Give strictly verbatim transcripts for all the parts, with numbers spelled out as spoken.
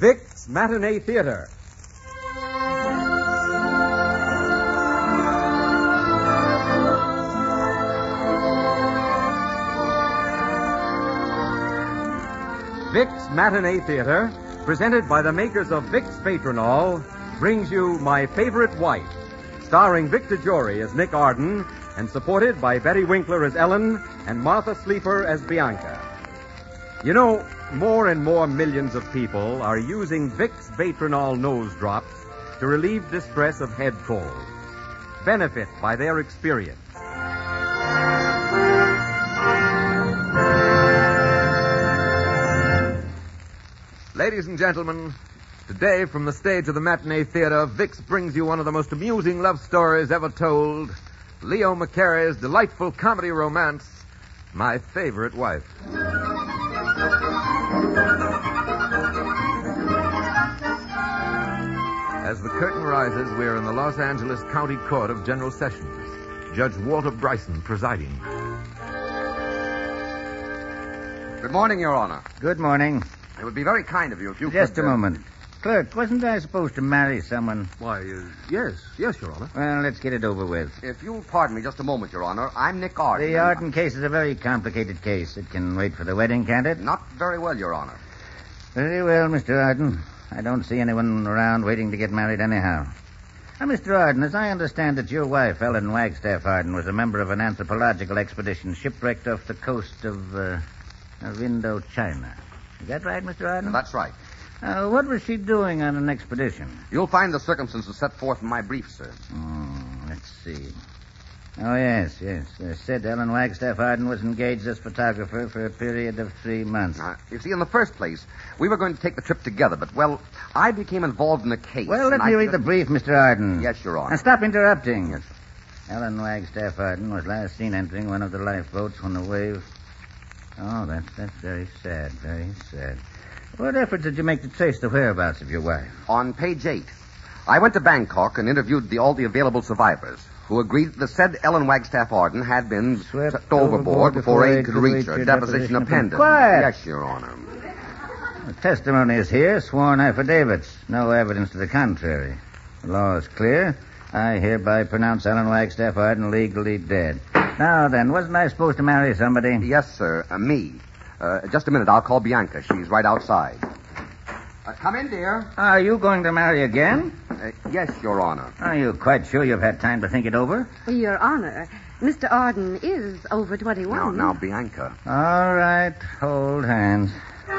Vic's Matinee Theater. Vic's Matinee Theater, presented by the makers of Vic's Patronol, brings you My Favorite Wife, starring Victor Jory as Nick Arden and supported by Betty Winkler as Ellen and Martha Sleeper as Bianca. You know, more and more millions of people are using Vic's Patronol nose drops to relieve distress of head colds. Benefit by their experience. Ladies and gentlemen, today from the stage of the Matinee Theater, Vic's brings you one of the most amusing love stories ever told. Leo McCarey's delightful comedy romance, My Favorite Wife. As the curtain rises, we are in the Los Angeles County Court of General Sessions. Judge Walter Bryson presiding. Good morning, Your Honor. Good morning. It would be very kind of you if you Just could... a moment. Clerk, wasn't I supposed to marry someone? Why, uh, yes, yes, Your Honor. Well, let's get it over with. If you'll pardon me just a moment, Your Honor, I'm Nick Arden. The Arden case is a very complicated case. It can wait for the wedding, can't it? Not very well, Your Honor. Very well, Mister Arden. I don't see anyone around waiting to get married anyhow. Now, Mister Arden, as I understand it, your wife, Ellen Wagstaff Arden, was a member of an anthropological expedition shipwrecked off the coast of, uh, of Indochina. Is that right, Mister Arden? That's right. Uh, what was she doing on an expedition? You'll find the circumstances set forth in my brief, sir. Oh, let's see. Oh, yes, yes. Uh, said Ellen Wagstaff Arden was engaged as photographer for a period of three months. Uh, you see, in the first place, we were going to take the trip together, but, well, I became involved in the case. Well, let and me I... read the brief, Mister Arden. Yes, Your Honor. Now, stop interrupting. Yes. Ellen Wagstaff Arden was last seen entering one of the lifeboats when the wave... Oh, that's, that's very sad, very sad. What efforts did you make to trace the whereabouts of your wife? On page eight, I went to Bangkok and interviewed the, all the available survivors, who agreed that the said Ellen Wagstaff Arden had been Swept swept overboard before aid could reach her. your Deposition appended. Quiet! Yes, Your Honor. The testimony is here, sworn affidavits. No evidence to the contrary. The law is clear. I hereby pronounce Ellen Wagstaff Arden legally dead. Now then, wasn't I supposed to marry somebody? Yes, sir. Uh, me. Uh, just a minute. I'll call Bianca. She's right outside. Uh, come in, dear. Are you going to marry again? Uh, yes, Your Honor. Are you quite sure you've had time to think it over? Your Honor, Mister Arden is over twenty-one. Now, now, Bianca. All right. Hold hands.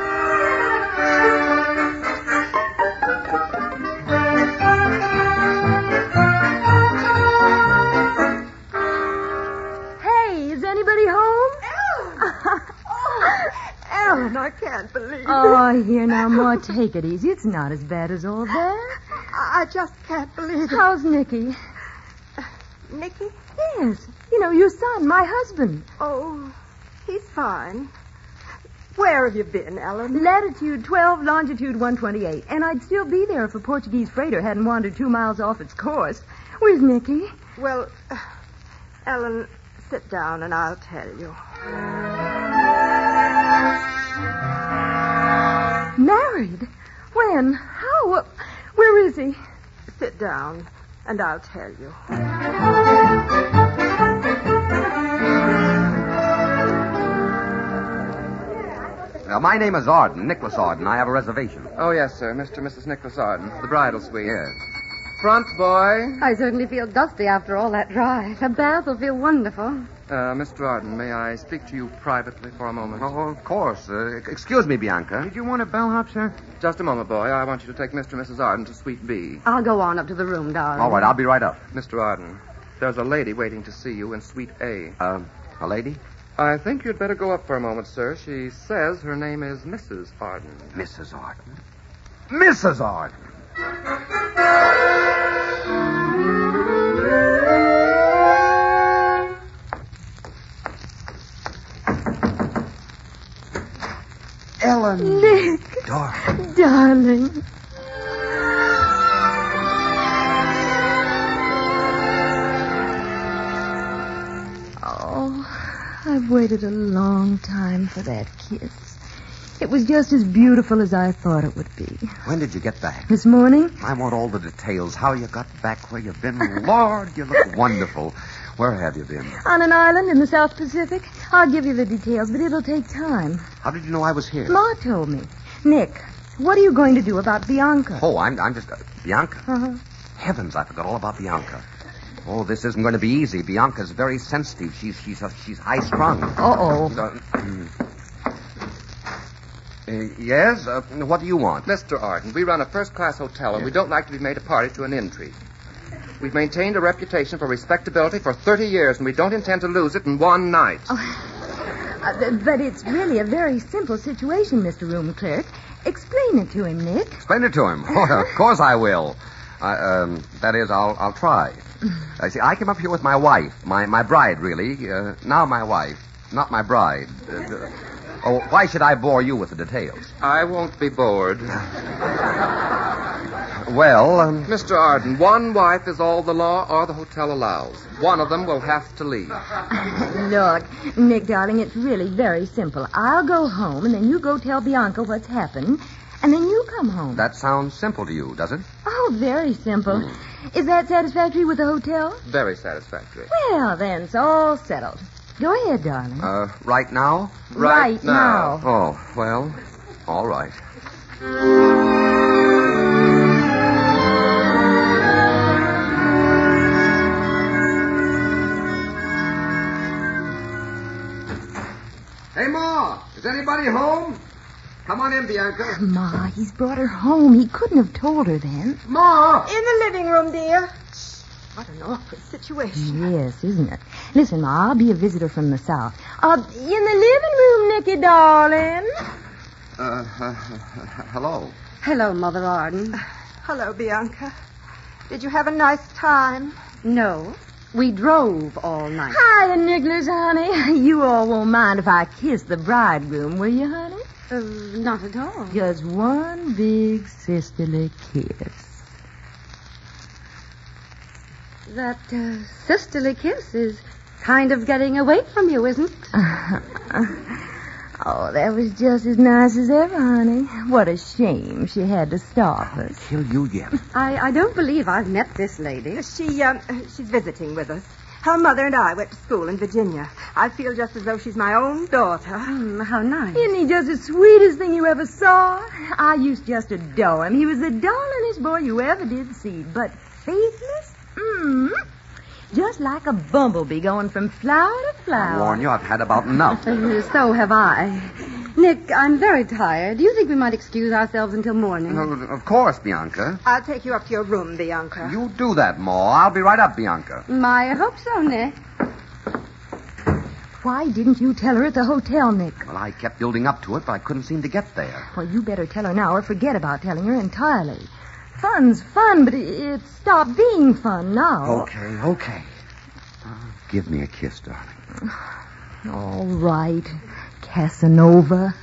Ellen, I can't believe Oh, it. here now, Ma, take it easy. It's not as bad as all that. I just can't believe it. How's Nicky? Nicky? Yes. You know, your son, my husband. Oh, he's fine. Where have you been, Ellen? Latitude twelve, longitude one twenty-eight. And I'd still be there if a Portuguese freighter hadn't wandered two miles off its course. Where's Nicky? Well, uh, Ellen, sit down and I'll tell you. Married? When? How? Uh, where is he? Sit down and I'll tell you. Uh, my name is Arden, Nicholas Arden. I have a reservation. Oh, yes, sir. Mister and Missus Nicholas Arden, the bridal suite. Yes. Front, boy. I certainly feel dusty after all that drive. A bath will feel wonderful. Uh, Mister Arden, may I speak to you privately for a moment? Oh, of course. Uh, excuse me, Bianca. Did you want a bellhop, sir? Just a moment, boy. I want you to take Mister and Missus Arden to Suite B. I'll go on up to the room, darling. All right, I'll be right up. Mister Arden, there's a lady waiting to see you in Suite A. Uh, a lady? I think you'd better go up for a moment, sir. She says her name is Missus Arden. Missus Arden? Missus Arden! Ellen. Nick. Darling. Darling. Oh, I've waited a long time for that kiss. It was just as beautiful as I thought it would be. When did you get back? This morning? I want all the details. How you got back, where you've been. Lord, you look wonderful. Where have you been? On an island in the South Pacific. I'll give you the details, but it'll take time. How did you know I was here? Ma told me. Nick, what are you going to do about Bianca? Oh, I'm, I'm just... Uh, Bianca? Uh-huh. Heavens, I forgot all about Bianca. Oh, this isn't going to be easy. Bianca's very sensitive. She's she's uh, she's high-strung. Uh-oh. Uh, uh, yes? Uh, what do you want? Mister Arden, we run a first-class hotel, and we don't like to be made a party to an intrigue. We've maintained a reputation for respectability for thirty years, and we don't intend to lose it in one night. Oh, uh, but it's really a very simple situation, Mister Room Clerk. Explain it to him, Nick. Explain it to him. Oh, of course I will. I, um, that is, I'll I'll try. I see. I came up here with my wife, my my bride, really. Uh, now my wife, not my bride. Uh, uh, oh, why should I bore you with the details? I won't be bored. Well, um... Mister Arden, one wife is all the law or the hotel allows. One of them will have to leave. Look, Nick, darling, it's really very simple. I'll go home, and then you go tell Bianca what's happened, and then you come home. That sounds simple to you, does it? Oh, very simple. Mm. Is that satisfactory with the hotel? Very satisfactory. Well, then, it's all settled. Go ahead, darling. Uh, right now? Right, right now. now. Oh, well, all right. Hey, Ma, is anybody home? Come on in, Bianca. Ma, he's brought her home. He couldn't have told her then. Ma! In the living room, dear. What an awkward situation. Yes, isn't it? Listen, Ma, I'll be a visitor from the South. Uh, in the living room, Nicky, darling. Uh, uh, hello. Hello, Mother Arden. Hello, Bianca. Did you have a nice time? No. We drove all night. Hiya, Nigglers, honey. You all won't mind if I kiss the bridegroom, will you, honey? Uh, not at all. Just one big sisterly kiss. That uh, sisterly kiss is kind of getting away from you, isn't it? Oh, that was just as nice as ever, honey. What a shame she had to stop us. Kill you yet. I, I don't believe I've met this lady. She, um, she's visiting with us. Her mother and I went to school in Virginia. I feel just as though she's my own daughter. Mm, how nice. Isn't he just the sweetest thing you ever saw? I used just to adore him. He was the darlingest boy you ever did see. But faithless? Mm. Just like a bumblebee going from flower to flower. I warn you, I've had about enough. Uh, so have I. Nick, I'm very tired. Do you think we might excuse ourselves until morning? No, of course, Bianca. I'll take you up to your room, Bianca. You do that, Ma. I'll be right up, Bianca. I hope so, Nick. Why didn't you tell her at the hotel, Nick? Well, I kept building up to it, but I couldn't seem to get there. Well, you better tell her now or forget about telling her entirely. Fun's fun, but it's stopped being fun now. Okay, okay. Uh, give me a kiss, darling. All right, Casanova.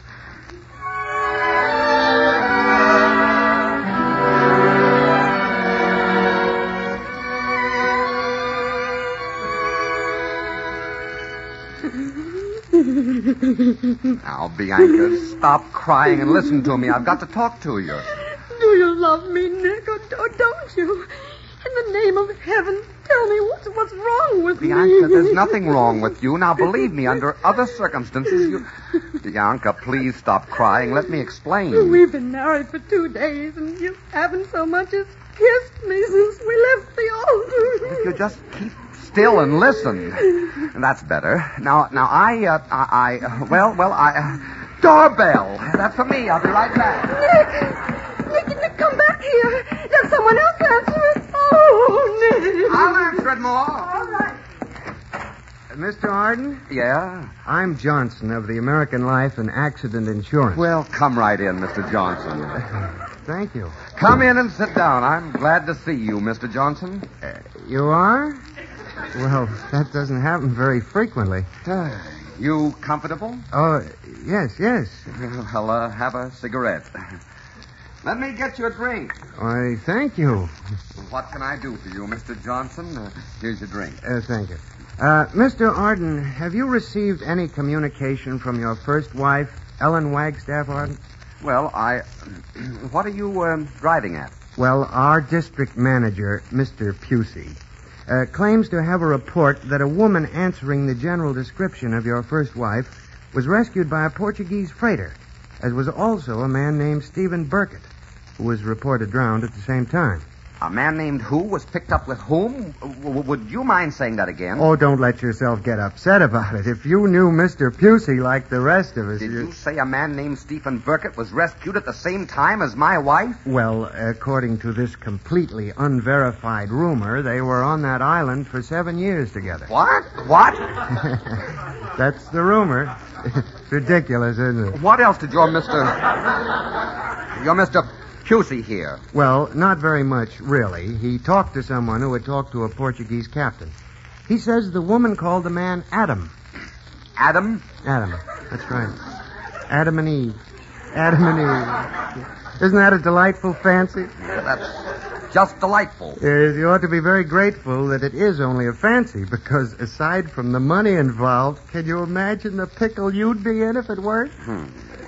Now, Bianca, stop crying and listen to me. I've got to talk to you. Do you love me, Nick, or, or don't you? In the name of heaven, tell me what's, what's wrong with Bianca, me. Bianca, there's nothing wrong with you. Now, believe me, under other circumstances, you... Bianca, please stop crying. Let me explain. We've been married for two days, and you haven't so much as kissed me since we left the altar. If you just keep still and listen. And that's better. Now, now, I, uh, I, I, well, well, I... Uh, doorbell. That's for me. I'll be right back. Nick! Nick, Nick, come back here. Let someone else answer it. Oh, Nick. I'll answer it, Ma. All right. Mister Arden? Yeah? I'm Johnson of the American Life and Accident Insurance. Well, come right in, Mister Johnson. Thank you. Come in and sit down. I'm glad to see you, Mister Johnson. Uh, you are? Well, that doesn't happen very frequently. Uh, you comfortable? Oh, yes, yes. I'll uh, have a cigarette. Let me get you a drink. Why, thank you. What can I do for you, Mister Johnson? Uh, here's your drink. Uh, thank you. Uh, Mister Arden, have you received any communication from your first wife? Ellen Wagstaff Arden? Well, I... What are you um, driving at? Well, our district manager, Mister Pusey, uh, claims to have a report that a woman answering the general description of your first wife was rescued by a Portuguese freighter, as was also a man named Stephen Burkett, who was reported drowned at the same time. A man named who was picked up with whom? W- would you mind saying that again? Oh, don't let yourself get upset about it. If you knew Mister Pusey like the rest of us... Did you you say a man named Stephen Burkett was rescued at the same time as my wife? Well, according to this completely unverified rumor, they were on that island for seven years together. What? What? That's the rumor. It's ridiculous, isn't it? What else did your Mister... your Mister Pusey hear? Well, not very much, really. He talked to someone who had talked to a Portuguese captain. He says the woman called the man Adam. Adam? Adam. That's right. Adam and Eve. Adam and Eve. Isn't that a delightful fancy? Yeah, that's just delightful. Yes, you ought to be very grateful that it is only a fancy, because aside from the money involved, can you imagine the pickle you'd be in if it weren't? Hmm.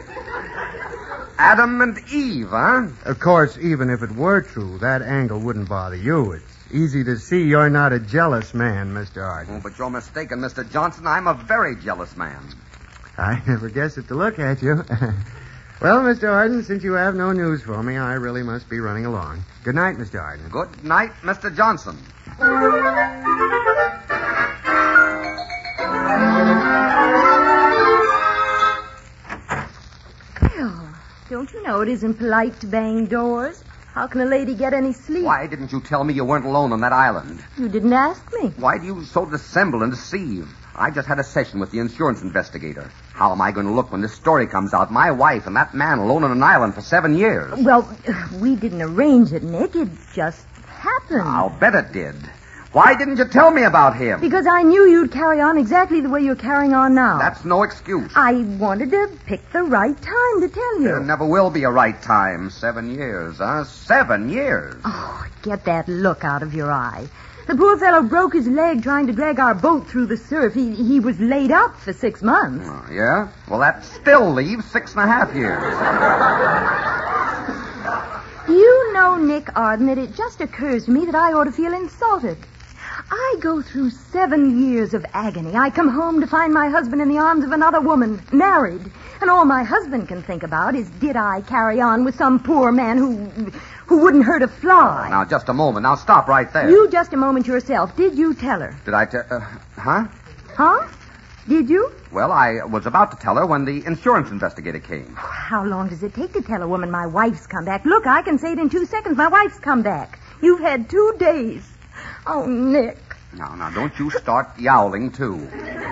Adam and Eve, huh? Of course, even if it were true, that angle wouldn't bother you. It's easy to see you're not a jealous man, Mister Arden. Oh, but you're mistaken, Mister Johnson. I'm a very jealous man. I never guessed it to look at you. Well, Mister Arden, since you have no news for me, I really must be running along. Good night, Mister Arden. Good night, Mister Johnson. Don't you know it isn't polite to bang doors? How can a lady get any sleep? Why didn't you tell me you weren't alone on that island? You didn't ask me. Why do you so dissemble and deceive? I just had a session with the insurance investigator. How am I going to look when this story comes out? My wife and that man alone on an island for seven years. Well, we didn't arrange it, Nick. It just happened. I'll bet it did. Why didn't you tell me about him? Because I knew you'd carry on exactly the way you're carrying on now. That's no excuse. I wanted to pick the right time to tell you. There never will be a right time. Seven years, huh? Seven years. Oh, get that look out of your eye. The poor fellow broke his leg trying to drag our boat through the surf. He, he was laid up for six months. Oh, yeah? Well, that still leaves six and a half years. Do you know, Nick Arden, that it just occurs to me that I ought to feel insulted. I go through seven years of agony. I come home to find my husband in the arms of another woman, married. And all my husband can think about is, did I carry on with some poor man who who wouldn't hurt a fly? Now, just a moment. Now, stop right there. You just a moment yourself. Did you tell her? Did I tell... Uh, huh? Huh? Did you? Well, I was about to tell her when the insurance investigator came. How long does it take to tell a woman my wife's come back? Look, I can say it in two seconds. My wife's come back. You've had two days. Oh, Nick. Now, now, don't you start yowling, too.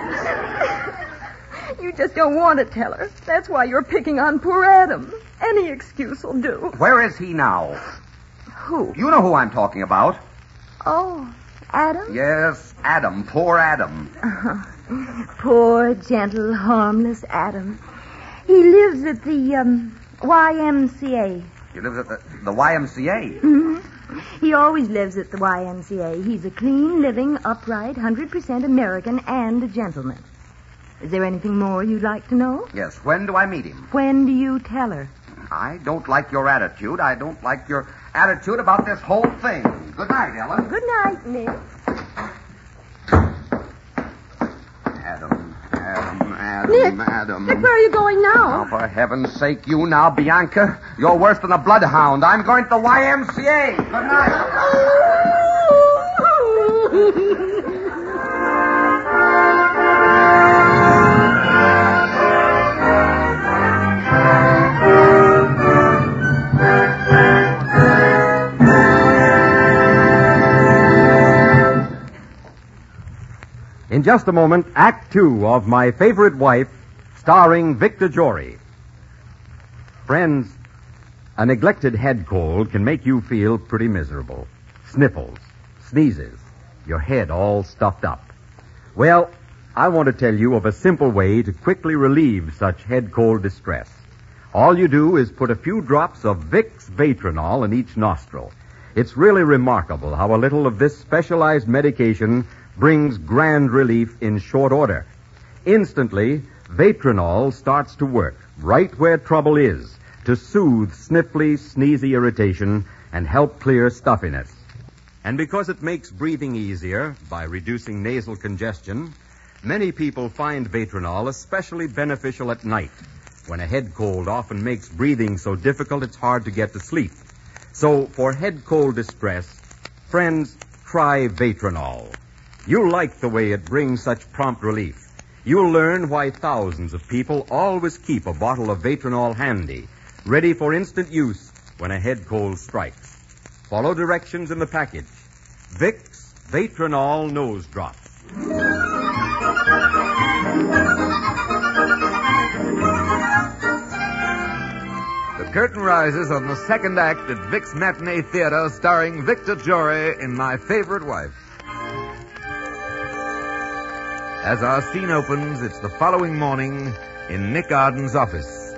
You just don't want to tell her. That's why you're picking on poor Adam. Any excuse will do. Where is he now? Who? You know who I'm talking about. Oh, Adam? Yes, Adam. Poor Adam. Uh-huh. Poor, gentle, harmless Adam. He lives at the um, Y M C A. He lives at the, the Y M C A? Mm-hmm. He always lives at the Y M C A. He's a clean, living, upright, one hundred percent American and a gentleman. Is there anything more you'd like to know? Yes. When do I meet him? When do you tell her? I don't like your attitude. I don't like your attitude about this whole thing. Good night, Ellen. Good night, Nick. Adam, Adam, Adam, Nick, Adam. Nick, where are you going now? Oh, for heaven's sake, you now, Bianca. You're worse than a bloodhound. I'm going to the Y M C A. Good night. In just a moment, Act Two of My Favorite Wife, starring Victor Jory. Friends, a neglected head cold can make you feel pretty miserable. Sniffles, sneezes, your head all stuffed up. Well, I want to tell you of a simple way to quickly relieve such head cold distress. All you do is put a few drops of Vicks Vatronol in each nostril. It's really remarkable how a little of this specialized medication brings grand relief in short order. Instantly, Vatronol starts to work right where trouble is to soothe sniffly, sneezy irritation and help clear stuffiness. And because it makes breathing easier by reducing nasal congestion, many people find Vatronol especially beneficial at night, when a head cold often makes breathing so difficult it's hard to get to sleep. So, for head cold distress, friends, try Vatronol. You'll like the way it brings such prompt relief. You'll learn why thousands of people always keep a bottle of Vatronol handy, ready for instant use when a head cold strikes. Follow directions in the package. Vicks Vatronol Nose Drop. The curtain rises on the second act at Vic's Matinee Theater, starring Victor Jory in My Favorite Wife. As our scene opens, it's the following morning in Nick Arden's office.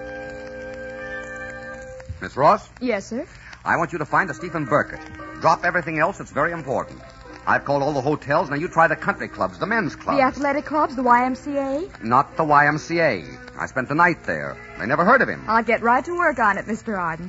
Miss Ross, Yes, sir. I want you to find a Stephen Burkett. Drop everything else. It's very important. I've called all the hotels. Now you try the country clubs, the men's clubs. The athletic clubs, the Y M C A? Not the Y M C A. I spent the night there. They never heard of him. I'll get right to work on it, Mister Arden.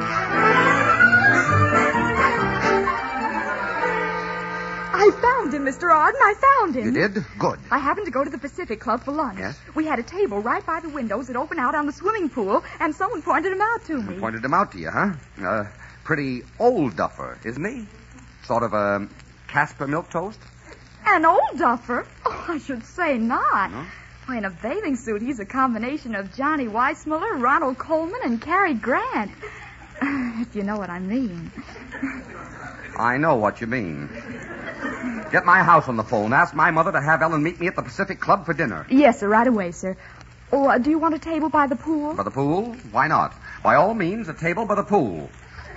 I found him, Mister Arden. I found him. You did? Good. I happened to go to the Pacific Club for lunch. Yes? We had a table right by the windows that open out on the swimming pool, and someone pointed him out to me. Pointed him out to you, huh? Uh, pretty old duffer, isn't he? Sort of a Casper milk toast? An old duffer? Oh, I should say not. No? Why, in a bathing suit, he's a combination of Johnny Weissmuller, Ronald Coleman, and Cary Grant. If you know what I mean. I know what you mean. Get my house on the phone. Ask my mother to have Ellen meet me at the Pacific Club for dinner. Yes, sir, right away, sir. Oh, uh, do you want a table by the pool? By the pool? Why not? By all means, a table by the pool.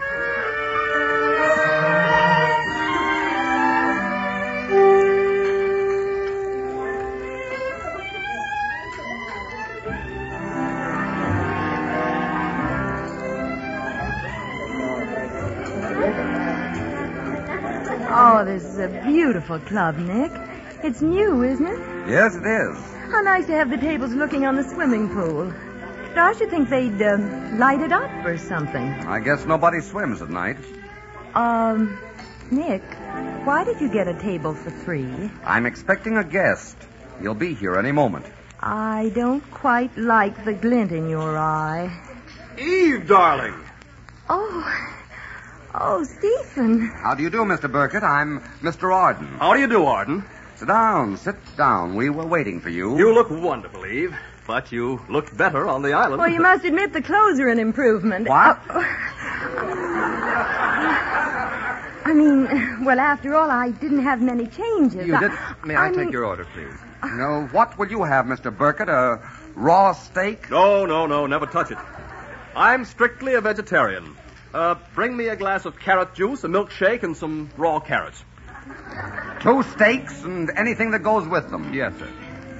Oh, this is a beautiful club, Nick. It's new, isn't it? Yes, it is. How nice to have the tables looking on the swimming pool. I should think they'd um, light it up or something. I guess nobody swims at night. Um, Nick, why did you get a table for three? I'm expecting a guest. He'll be here any moment. I don't quite like the glint in your eye. Eve, darling. Oh, oh, Stephen. How do you do, Mister Burkett? I'm Mister Arden. How do you do, Arden? Sit down, sit down. We were waiting for you. You look wonderful, Eve. But you looked better on the island. Well, you must admit the clothes are an improvement. What? Uh, I mean, well, after all, I didn't have many changes. You did? May I, I take mean- your order, please? No, what will you have, Mister Burkett? A raw steak? No, no, no. Never touch it. I'm strictly a vegetarian. Uh, bring me a glass of carrot juice, a milkshake, and some raw carrots. Two steaks and anything that goes with them. Yes, sir.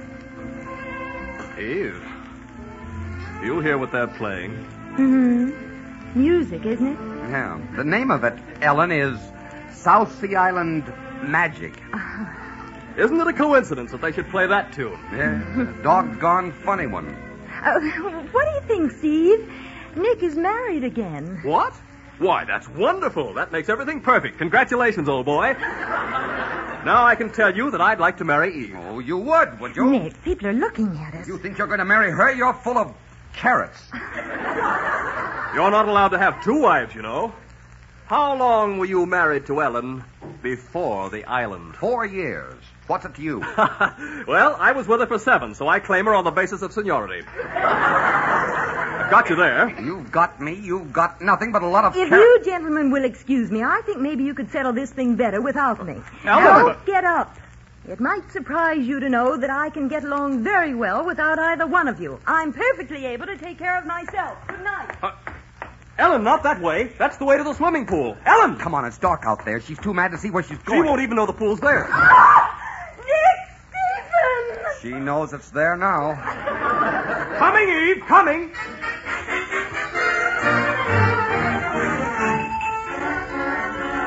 Eve, you hear what they're playing? Mm-hmm. Music, isn't it? Yeah. The name of it, Ellen, is South Sea Island Magic. Isn't it a coincidence that they should play that tune? Yeah, a doggone funny one. Uh, what do you think, Steve? Nick is married again. What? Why, that's wonderful. That makes everything perfect. Congratulations, old boy. Now I can tell you that I'd like to marry Eve. Oh, you would, would you? Nick, people are looking at us. You think you're going to marry her? You're full of carrots. You're not allowed to have two wives, you know. How long were you married to Ellen before the island? Four years. What's it to you? Well, I was with her for seven, so I claim her on the basis of seniority. I've got you there. You've got me. You've got nothing but a lot of If carrots. you gentlemen will excuse me, I think maybe you could settle this thing better without me. Ellen! Don't get up. It might surprise you to know that I can get along very well without either one of you. I'm perfectly able to take care of myself. Good night. Uh, Ellen, not that way. That's the way to the swimming pool. Ellen! Come on, it's dark out there. She's too mad to see where she's She going. won't even know the pool's there. Nick Stephen! She knows it's there now. Coming, Eve, coming.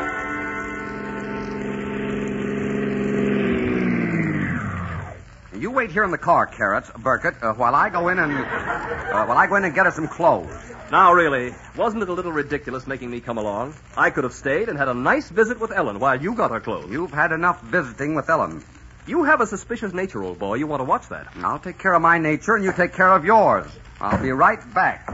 You you wait here in the car, Carrots, Burkett, uh, while I go in and uh, while I go in and get her some clothes. Now, really, wasn't it a little ridiculous making me come along? I could have stayed and had a nice visit with Ellen while you got her clothes. You've had enough visiting with Ellen. You have a suspicious nature, old boy. You want to watch that. I'll take care of my nature, and you take care of yours. I'll be right back.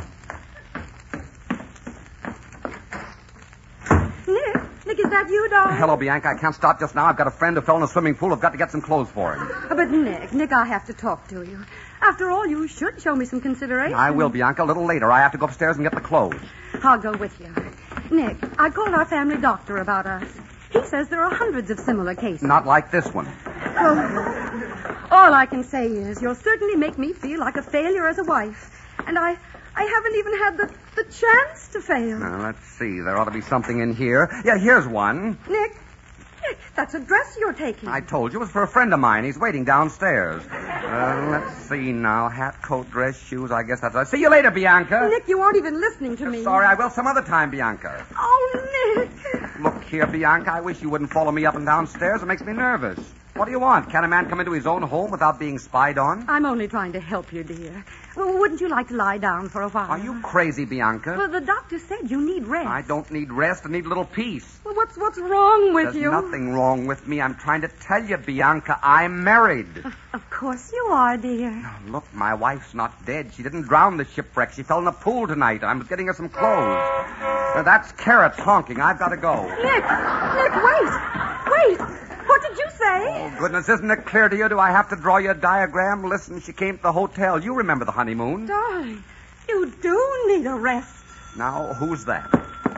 Nick, Nick, is that you, darling? Hello, Bianca. I can't stop just now. I've got a friend who fell in a swimming pool. I've got to get some clothes for him. But, Nick, Nick, I have to talk to you. After all, you should show me some consideration. I will, Bianca, a little later. I have to go upstairs and get the clothes. I'll go with you. Nick, I called our family doctor about us. He says there are hundreds of similar cases. Not like this one. Well, all I can say is you'll certainly make me feel like a failure as a wife. And I I haven't even had the, the chance to fail. Now, let's see. There ought to be something in here. Yeah, here's one. Nick, Nick, that's a dress you're taking. I told you it was for a friend of mine. He's waiting downstairs. Uh, let's see now. Hat, coat, dress, shoes. I guess that's right. See you later, Bianca. Nick, you aren't even listening to me. Sorry, I will some other time, Bianca. Oh, Nick. Look here, Bianca. I wish you wouldn't follow me up and downstairs. It makes me nervous. What do you want? Can a man come into his own home without being spied on? I'm only trying to help you, dear. Well, wouldn't you like to lie down for a while? Are you crazy, Bianca? Well, the doctor said you need rest. I don't need rest. I need a little peace. Well, what's what's wrong with There's you? nothing wrong with me. I'm trying to tell you, Bianca, I'm married. Of, of course you are, dear. Now, look, my wife's not dead. She didn't drown the shipwreck. She fell in a pool tonight. I was getting her some clothes. Now, that's Carrots honking. I've got to go. Nick! Nick, wait! Wait! What did you say? Oh, goodness, isn't it clear to you? Do I have to draw you a diagram? Listen, she came to the hotel. You remember the honeymoon. Darling, you do need a rest. Now, who's that?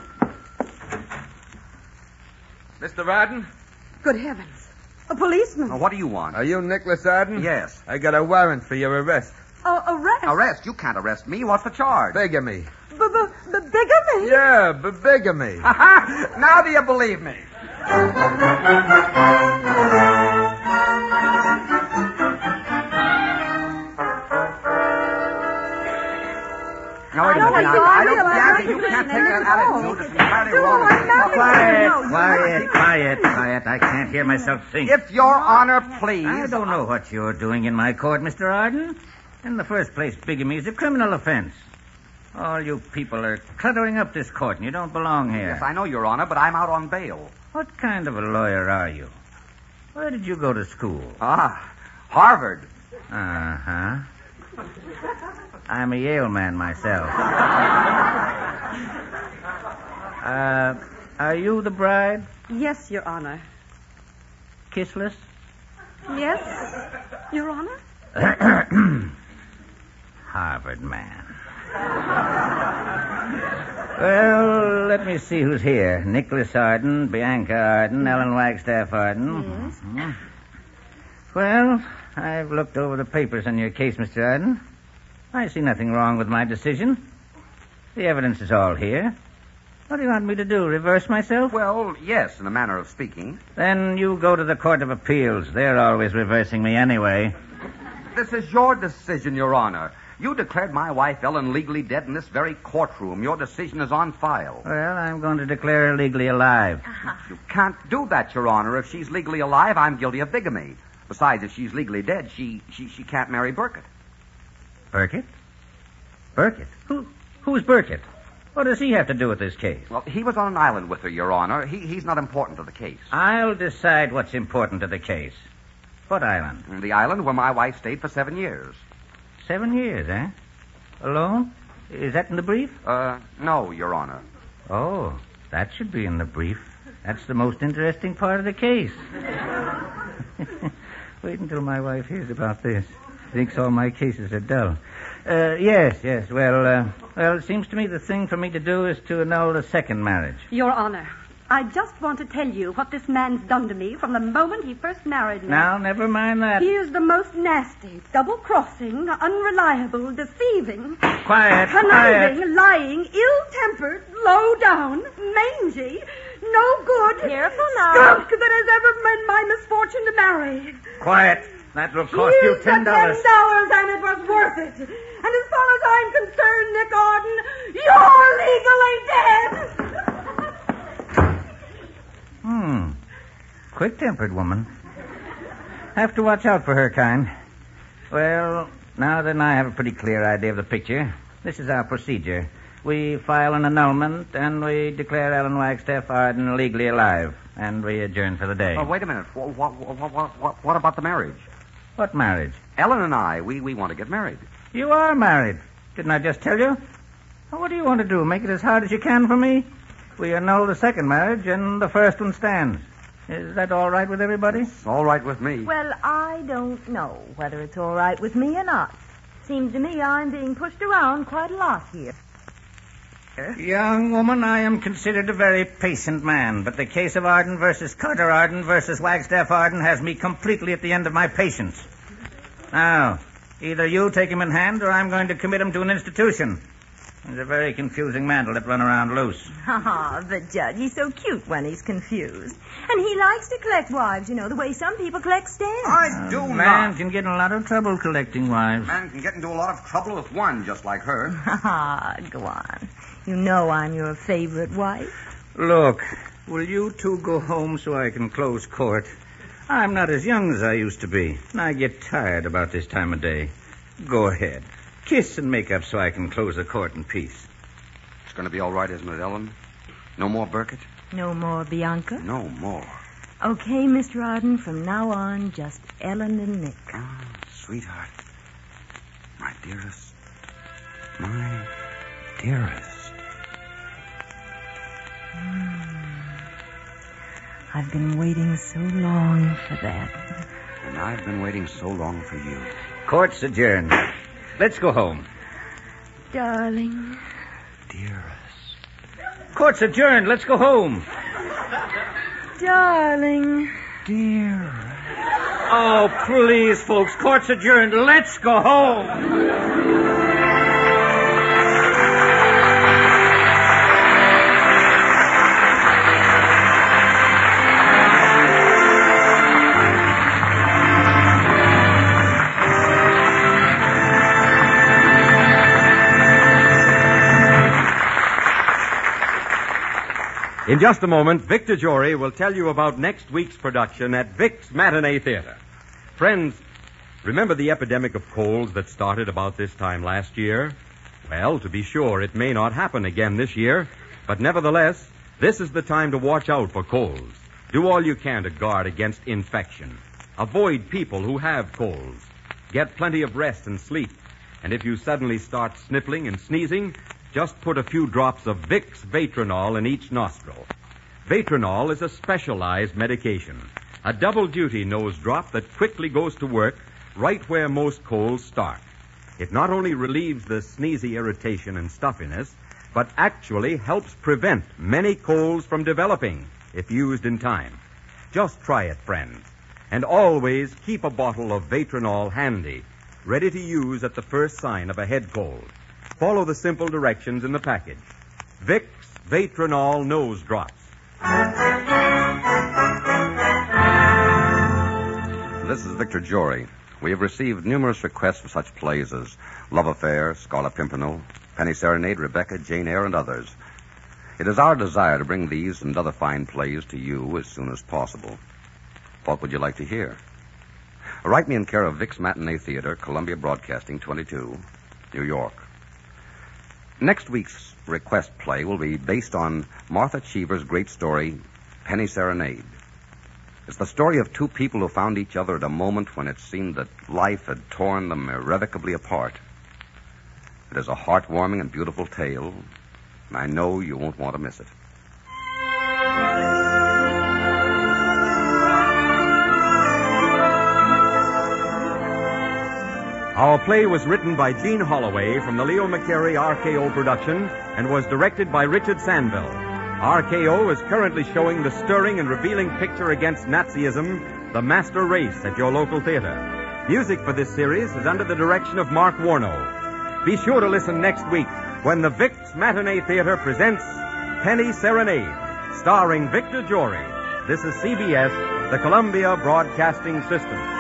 Mister Arden? Good heavens. A policeman. Now, what do you want? Are you Nicholas Arden? Yes. I got a warrant for your arrest. Uh, arrest? Arrest? You can't arrest me. What's the charge? Bigamy. B-b-bigamy? Yeah, b- bigamy. Now do you believe me? No, wait a minute. I don't I don't, realize Bianca, I you couldn't can't take let that it attitude. go. It's entirely No, wrong. I'm not Quiet, No, quiet, quiet, quiet. I can't hear myself think. If Your Honor, please. I don't know what you're doing in my court, Mister Arden. In the first place, bigamy is a criminal offense. All you people are cluttering up this court, and you don't belong here. Yes, I know, Your Honor, but I'm out on bail. What kind of a lawyer are you? Where did you go to school? Ah, Harvard. Uh-huh. I'm a Yale man myself. uh, are you the bride? Yes, Your Honor. Kissless? Yes, Your Honor? Harvard man. Well, let me see who's here. Nicholas Arden, Bianca Arden, Ellen Wagstaff Arden. Yes. Mhm. Well, I've looked over the papers on your case, Mister Arden. I see nothing wrong with my decision. The evidence is all here. What do you want me to do, reverse myself? Well, yes, in a manner of speaking. Then you go to the Court of Appeals. They're always reversing me anyway. This is your decision, Your Honor. You declared my wife, Ellen, legally dead in this very courtroom. Your decision is on file. Well, I'm going to declare her legally alive. You can't do that, Your Honor. If she's legally alive, I'm guilty of bigamy. Besides, if she's legally dead, she she, she can't marry Burkett. Burkett? Burkett? Who, who's Burkett? What does he have to do with this case? Well, he was on an island with her, Your Honor. He, he's not important to the case. I'll decide what's important to the case. What island? The island where my wife stayed for seven years. Seven years, eh? Alone? Is that in the brief? Uh, no, Your Honor. Oh, that should be in the brief. That's the most interesting part of the case. Wait until my wife hears about this. Thinks all my cases are dull. Uh, yes, yes. Well, uh, well, it seems to me the thing for me to do is to annul the second marriage. Your Honor, I just want to tell you what this man's done to me from the moment he first married me. Now, never mind that. He is the most nasty, double-crossing, unreliable, deceiving, Quiet, conniving, quiet. lying, ill-tempered, low-down, mangy, no good, Careful now. skunk that has ever been my misfortune to marry. Quiet. That will cost you Here's the ten dollars. ten dollars, and it was worth it. And as far as I'm concerned, Nick Arden, you're legally dead. Hmm. Quick-tempered woman. Have to watch out for her kind. Well, now then I have a pretty clear idea of the picture. This is our procedure. We file an annulment, and we declare Ellen Wagstaff Arden legally alive, and we adjourn for the day. Oh, wait a minute. What, what, what, what, what about the marriage? What marriage? Ellen and I, we, we want to get married. You are married. Didn't I just tell you? Well, what do you want to do? Make it as hard as you can for me? We annul the second marriage, and the first one stands. Is that all right with everybody? It's all right with me. Well, I don't know whether it's all right with me or not. Seems to me I'm being pushed around quite a lot here. Young woman, I am considered a very patient man, but the case of Arden versus Carter Arden versus Wagstaff Arden has me completely at the end of my patience. Now, either you take him in hand, or I'm going to commit him to an institution. He's a very confusing man to let run around loose. Ah, but Judge, he's so cute when he's confused. And he likes to collect wives, you know, the way some people collect stamps. I do a not. Man can get in a lot of trouble collecting wives. Man can get into a lot of trouble with one just like her. Ah, go on. You know I'm your favorite wife. Look, will you two go home so I can close court? I'm not as young as I used to be, and I get tired about this time of day. Go ahead. Kiss and make up so I can close the court in peace. It's going to be all right, isn't it, Ellen? No more Burkett? No more Bianca? No more. Okay, Mister Arden, from now on, just Ellen and Nick. Ah, sweetheart. My dearest. My dearest. I've been waiting so long for that. And I've been waiting so long for you. Court's adjourned. Let's go home. Darling. Dearest. Court's adjourned. Let's go home. Darling. Dearest. Oh, please, folks. Court's adjourned. Let's go home. In just a moment, Victor Jory will tell you about next week's production at Vic's Matinee Theater. Friends, remember the epidemic of colds that started about this time last year? Well, to be sure, it may not happen again this year, but nevertheless, this is the time to watch out for colds. Do all you can to guard against infection. Avoid people who have colds. Get plenty of rest and sleep. And if you suddenly start sniffling and sneezing, just put a few drops of Vicks Vatronol in each nostril. Vatronol is a specialized medication, a double-duty nose drop that quickly goes to work right where most colds start. It not only relieves the sneezy irritation and stuffiness, but actually helps prevent many colds from developing if used in time. Just try it, friends. And always keep a bottle of Vatronol handy, ready to use at the first sign of a head cold. Follow the simple directions in the package. Vicks Vatronol Nose Drops. This is Victor Jory. We have received numerous requests for such plays as Love Affair, Scarlet Pimpernel, Penny Serenade, Rebecca, Jane Eyre, and others. It is our desire to bring these and other fine plays to you as soon as possible. What would you like to hear? Write me in care of Vic's Matinee Theater, Columbia Broadcasting, twenty-two, New York. Next week's request play will be based on Martha Cheever's great story, Penny Serenade. It's the story of two people who found each other at a moment when it seemed that life had torn them irrevocably apart. It is a heartwarming and beautiful tale, and I know you won't want to miss it. Our play was written by Gene Holloway from the Leo McCarey R K O production and was directed by Richard Sandville. R K O is currently showing the stirring and revealing picture against Nazism, The Master Race, at your local theater. Music for this series is under the direction of Mark Warno. Be sure to listen next week when the Vic's Matinee Theater presents Penny Serenade, starring Victor Jory. This is C B S, the Columbia Broadcasting System.